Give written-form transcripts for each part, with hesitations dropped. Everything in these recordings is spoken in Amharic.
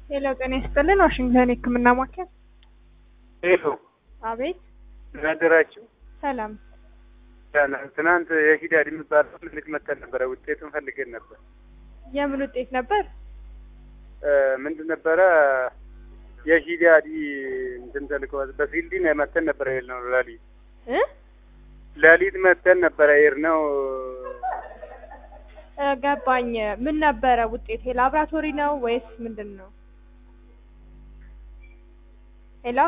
ሄሎ ጤና ይስጥልን ዋሽንግተን ህክምና ማዕከል። ሄሎ አቤት። ነገራችሁ ሰላም። ትናንት የሂዳድ የሚባለው ልክ መተን ነበረ። ውጤቱን ፈልገን ነበር። የምን ውጤት ነበር? ምንድን ነበረ? የሂዳድ እንትን ተልከው በፊልዲ መተን ነበረ የሄድነው። ሌሊት መተን ነበረ የሄድነው። ገባኝ። ምን ነበረ ውጤት? የላብራቶሪ ነው ወይስ ምንድን ነው? ሄሎ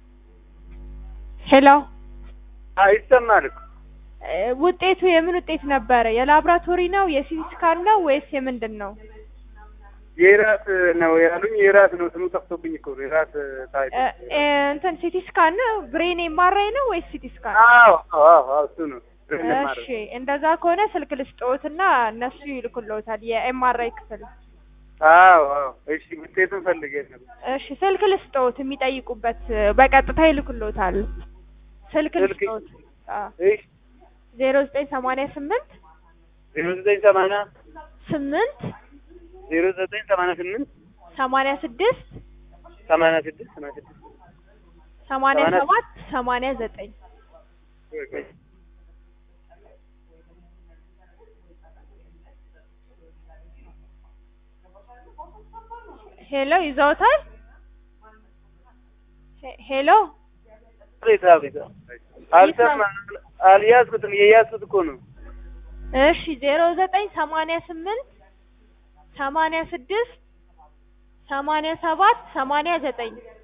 ሄሎ አይሰማል እኮ። ውጤቱ የምን ውጤት ነበረ? የላብራቶሪ ነው የሲቲ ስካን ነው ወይስ የምንድን ነው? የራስ ነው ያሉኝ። የራስ ነው ስሙ ጠፍቶብኝ እኮ የራስ ታይቶ እንትን ሲቲ ስካን ነው። ብሬን ኤምአርአይ ነው ወይስ ሲቲ ስካን? አዎ እሱ ነው። እሺ እንደዛ ከሆነ ስልክ ልስጥዎትና እነሱ ይልኩልዎታል የኤምአርአይ ክፍል። አዎ እሺ ውጤቱን ፈልገን ነበር። እሺ ስልክ ልስጥዎት የሚጠይቁበት በቀጥታ ይልኩልዎታል። ስልክ ልስጥዎት። እሺ 0988 0988 8 0988 86 86 87 89 ሄሎ ይዘውታል? ሄሎ አቤት አልያዝኩትም። የያዝኩት እኮ ነው። እሺ 0988 86 87 89